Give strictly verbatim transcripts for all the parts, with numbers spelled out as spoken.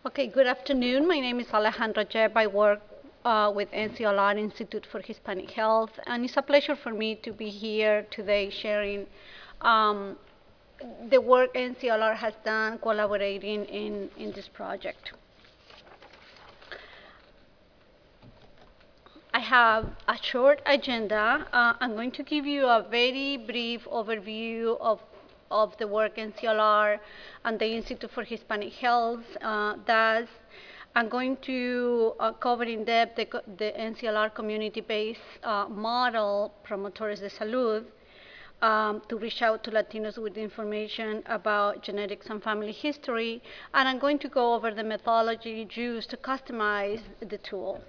Okay, good afternoon. My name is Alejandra Jeb. I work uh, with N C L R Institute for Hispanic Health, and it's a pleasure for me to be here today sharing um, the work N C L R has done collaborating in, in this project. I have a short agenda. Uh, I'm going to give you a very brief overview of, of the work N C L R and the Institute for Hispanic Health uh, does. I'm going to uh, cover in depth the, the N C L R community-based uh, model, Promotores de Salud, um, to reach out to Latinos with information about genetics and family history. And I'm going to go over the methodology used to customize the tool.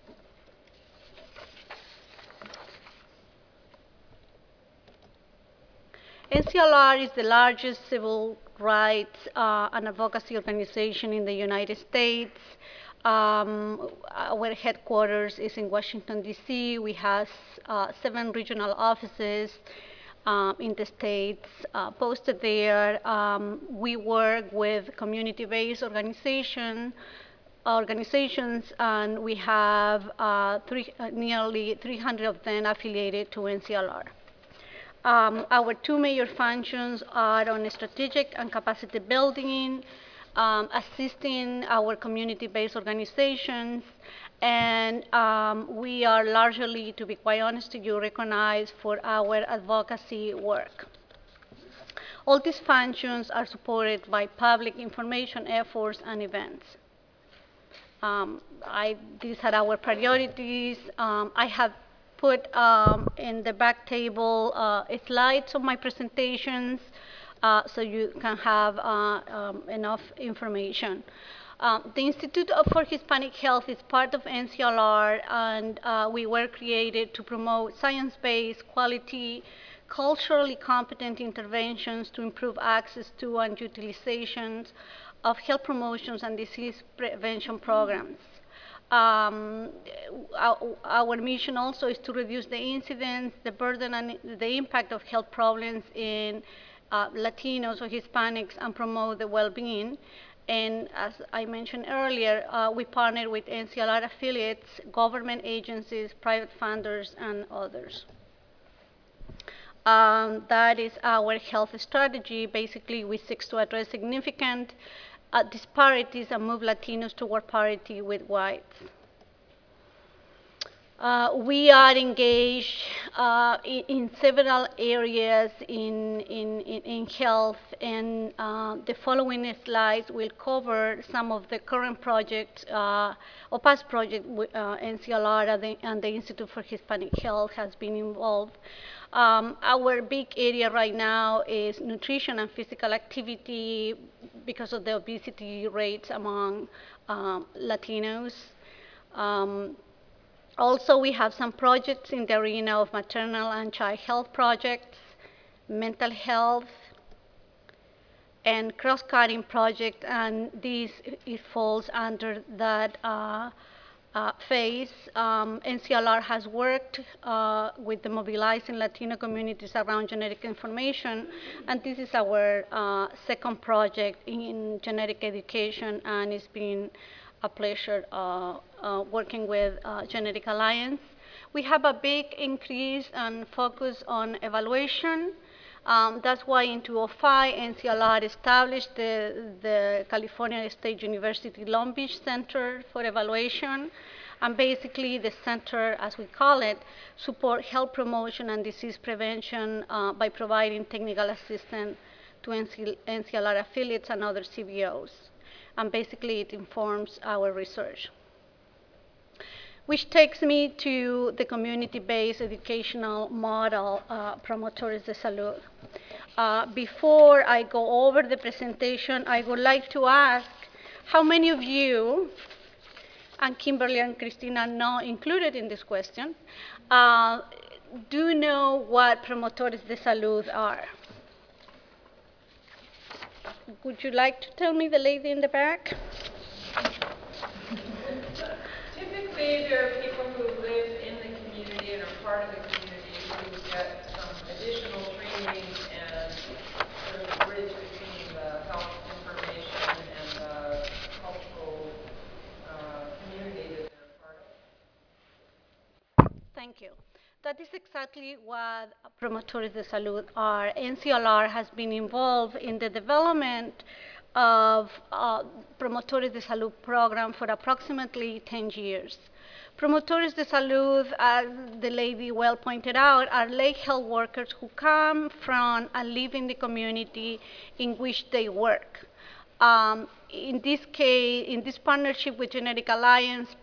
N C L R is the largest civil rights uh, and advocacy organization in the United States. Um, our headquarters is in Washington, D C. We have uh, seven regional offices uh, in the states uh, posted there. Um, we work with community-based organization, organizations, and we have uh, three, uh, nearly three hundred of them affiliated to N C L R. Um, our two major functions are on strategic and capacity building, um, assisting our community-based organizations, and um, we are largely, to be quite honest to you, recognized for our advocacy work. All these functions are supported by public information efforts and events. Um, I, these are our priorities. Um, I have put um, in the back table uh, slides of my presentations uh, so you can have uh, um, enough information. Um, the Institute for Hispanic Health is part of N C L R, and uh, we were created to promote science-based, quality, culturally competent interventions to improve access to and utilization of health promotions and disease prevention programs. Um, our, our mission also is to reduce the incidence, the burden, and the impact of health problems in uh, Latinos or Hispanics and promote the well-being. And as I mentioned earlier, uh, we partner with N C L R affiliates, government agencies, private funders, and others. Um, that is our health strategy. Basically, we seek to address significant uh, disparities and move Latinos toward parity with whites. Uh, we are engaged uh, in, in several areas in, in, in health, and uh, the following slides will cover some of the current projects uh, or past projects uh, N C L R and the, and the Institute for Hispanic Health has been involved. Um, our big area right now is nutrition and physical activity because of the obesity rates among um, Latinos. Um, Also, we have some projects in the arena of maternal and child health projects, mental health, and cross-cutting project, and this it falls under that uh, uh, phase. Um, N C L R has worked uh, with the mobilizing Latino communities around genetic information, and this is our uh, second project in genetic education, and it's been a pleasure uh, uh, working with uh, Genetic Alliance. We have a big increase and focus on evaluation. Um, that's why in two thousand five, N C L R established the, the California State University Long Beach Center for Evaluation. And basically, the center, as we call it, support health promotion and disease prevention uh, by providing technical assistance to N C L R affiliates and other C B Os. And basically, it informs our research. Which takes me to the community-based educational model, uh, Promotores de Salud. Uh, before I go over the presentation, I would like to ask how many of you, and Kimberly and Christina are not included in this question, uh, do know what Promotores de Salud are? Would you like to tell me, the lady in the back? Typically, there are people who live in the community and are part of the community who get some additional training and sort of bridge between the health information and the cultural Thank you. That is exactly what Promotores de Salud are. N C L R has been involved in the development of uh, Promotores de Salud program for approximately ten years. Promotores de Salud, as the lady well pointed out, are lay health workers who come from and live in the community in which they work. Um, in this case, in this partnership with Genetic Alliance,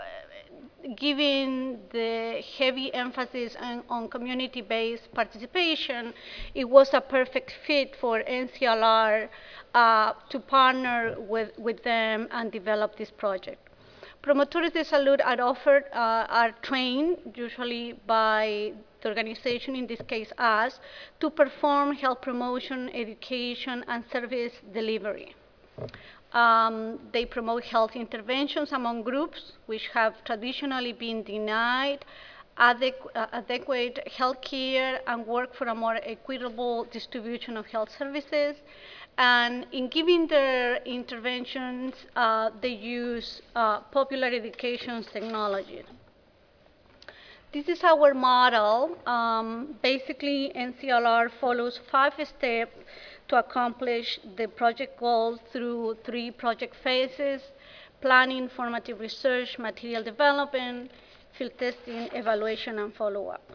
given the heavy emphasis on, on community-based participation, it was a perfect fit for N C L R uh, to partner with, with them and develop this project. Promotores de Salud are offered, uh, are trained usually by the organization, in this case us, to perform health promotion, education, and service delivery. Um, they promote health interventions among groups which have traditionally been denied adequ uh, adequate health care and work for a more equitable distribution of health services. And in giving their interventions, uh, they use uh, popular education technology. This is our model. Um, basically, N C L R follows five steps to accomplish the project goals through three project phases: planning, formative research, material development, field testing, evaluation, and follow-up.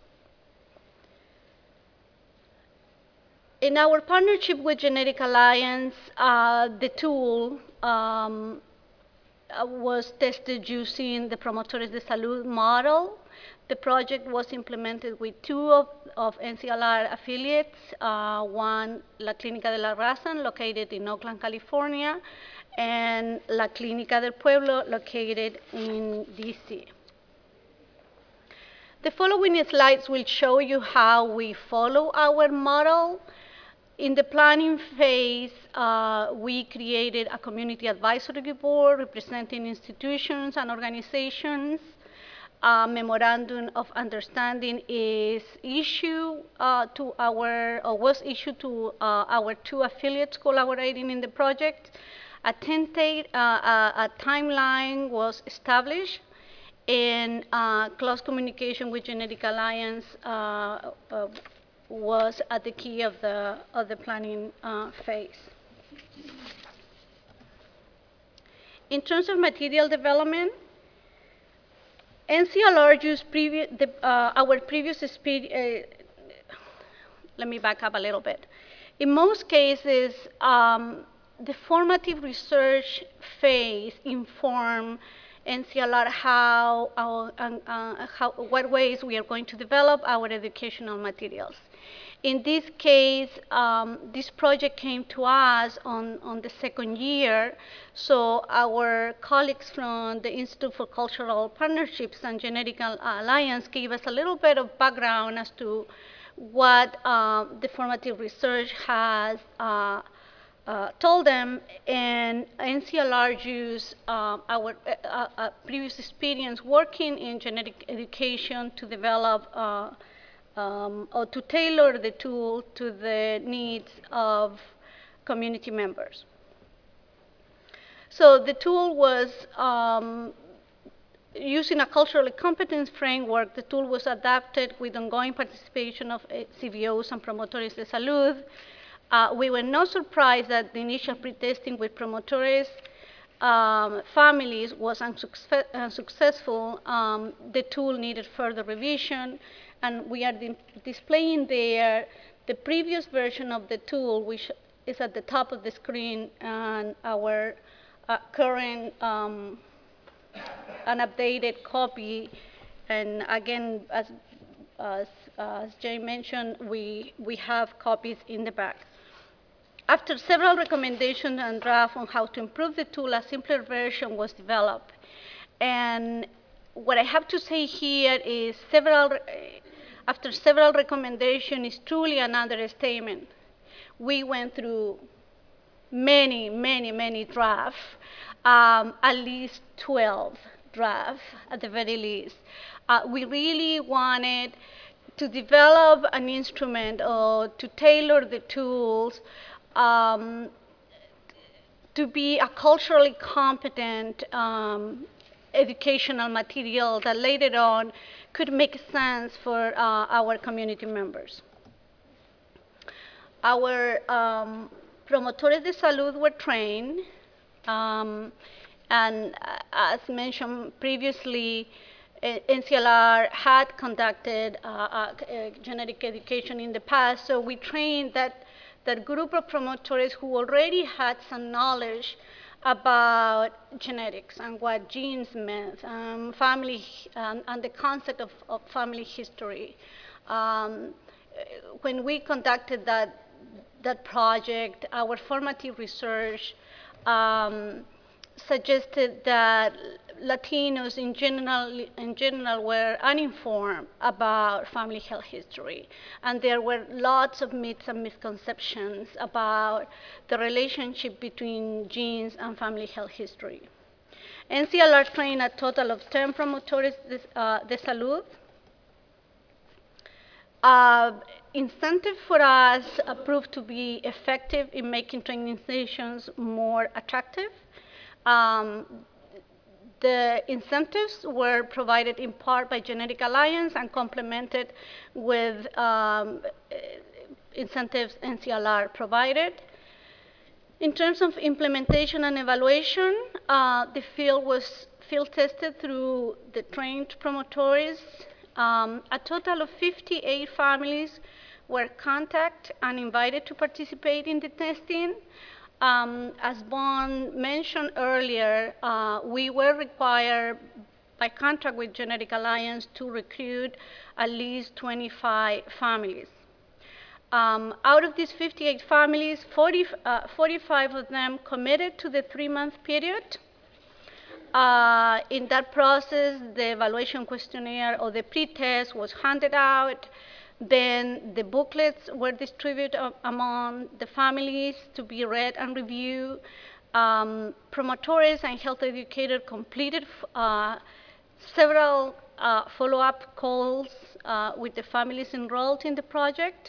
In our partnership with Genetic Alliance, uh, the tool um, was tested using the Promotores de Salud model. The project was implemented with two of, of N C L R affiliates, uh, one, La Clínica de la Raza, located in Oakland, California, and La Clínica del Pueblo, located in D C. The following slides will show you how we follow our model. In the planning phase, uh, we created a community advisory board representing institutions and organizations. A memorandum of understanding is issued uh, to our, or was issued to uh, our two affiliates collaborating in the project. A tentative, uh, a, a timeline was established, and uh, close communication with Genetic Alliance uh, uh, was at the key of the, of the planning uh, phase. In terms of material development, N C L R used previous, the, uh, our previous speed, uh, let me back up a little bit. In most cases, um, the formative research phase informed N C L R how, our, uh, uh, how, what ways we are going to develop our educational materials. In this case, um, this project came to us on, on the second year, so our colleagues from the Institute for Cultural Partnerships and Genetic Alliance gave us a little bit of background as to what uh, the formative research has uh, uh, told them, and N C L R used uh, our uh, uh, previous experience working in genetic education to develop uh, um, or to tailor the tool to the needs of community members. So the tool was um, using a culturally competence framework. The tool was adapted with ongoing participation of C V Os and Promotores de Salud. Uh, we were not surprised that the initial pre-testing with Promotores um, families was unsuccess unsuccessful. Um, the tool needed further revision, and we are displaying there the previous version of the tool, which is at the top of the screen, and our uh, current um, an updated copy. And again, as, as, as Jay mentioned, we, we have copies in the back. After several recommendations and drafts on how to improve the tool, a simpler version was developed. And what I have to say here is several, after several recommendations is truly an understatement. We went through many, many, many drafts, um, at least twelve drafts at the very least. Uh, we really wanted to develop an instrument or to tailor the tools um, to be a culturally competent um, educational material that later on could make sense for uh, our community members. Our um, promotores de salud were trained, um, and uh, as mentioned previously, N C L R had conducted uh, uh, genetic education in the past, so we trained that, that group of promotores who already had some knowledge about genetics and what genes meant, um, family, um, and the concept of, of family history. Um, when we conducted that, that project, our formative research um, suggested that Latinos in general, in general were uninformed about family health history. And there were lots of myths and misconceptions about the relationship between genes and family health history. N C L R trained a total of ten promotores de, uh, de salud. Uh, incentive for us uh, proved to be effective in making training sessions more attractive. Um, the incentives were provided in part by Genetic Alliance and complemented with um, incentives N C L R provided. In terms of implementation and evaluation, uh, the field was field tested through the trained promotores. Um, a total of fifty-eight families were contacted and invited to participate in the testing. Um, as Bon mentioned earlier, uh, we were required by contract with Genetic Alliance to recruit at least twenty-five families. Um, out of these fifty-eight families, forty, uh, forty-five of them committed to the three-month period. Uh, in that process, the evaluation questionnaire or the pre-test was handed out. Then the booklets were distributed among the families to be read and reviewed. Um, promotores and health educators completed uh, several uh, follow-up calls uh, with the families enrolled in the project.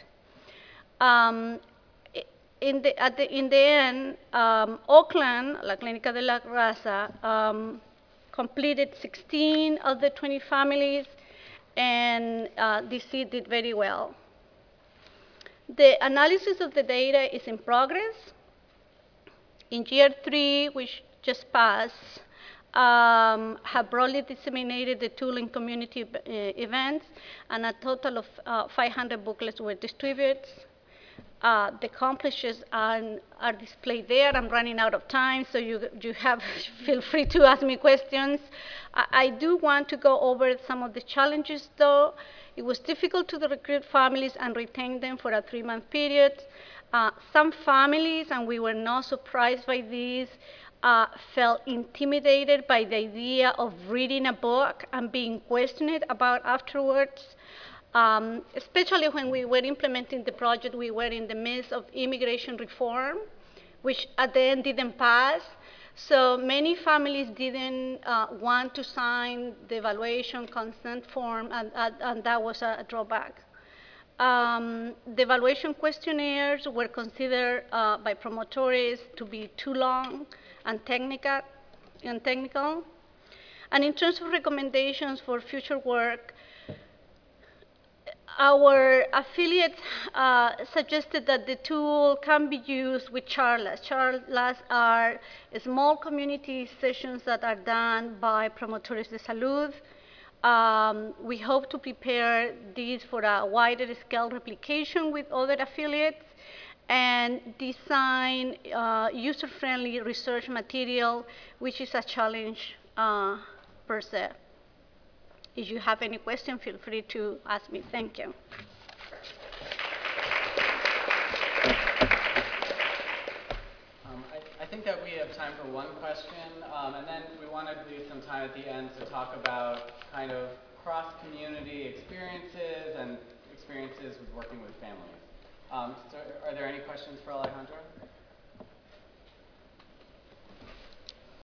Um, in, the, at the, in the end, um, Oakland, La Clínica de la Raza, um, completed sixteen of the twenty families, and uh, D C did very well. The analysis of the data is in progress. In year three, which just passed, um, have broadly disseminated the tool in community uh, events, and a total of uh, five hundred booklets were distributed. Uh, the accomplishments are, are displayed there. I'm running out of time, so you, you have feel free to ask me questions. I, I do want to go over some of the challenges, though. It was difficult to recruit families and retain them for a three-month period. Uh, some families, and we were not surprised by this, uh, felt intimidated by the idea of reading a book and being questioned about afterwards. Um, especially when we were implementing the project, we were in the midst of immigration reform, which at the end didn't pass. So many families didn't uh, want to sign the evaluation consent form, and, and, and that was a drawback. Um, the evaluation questionnaires were considered uh, by promotores to be too long and technical, and technical. And in terms of recommendations for future work, our affiliates uh, suggested that the tool can be used with charlas. Charlas are small community sessions that are done by promotores de salud. Um, we hope to prepare these for a wider scale replication with other affiliates and design uh, user-friendly research material, which is a challenge uh, per se. If you have any question, feel free to ask me. Thank you. Um, I, I think that we have time for one question, um, and then we want to leave some time at the end to talk about kind of cross-community experiences and experiences with working with families. Um, so are there any questions for Alejandra?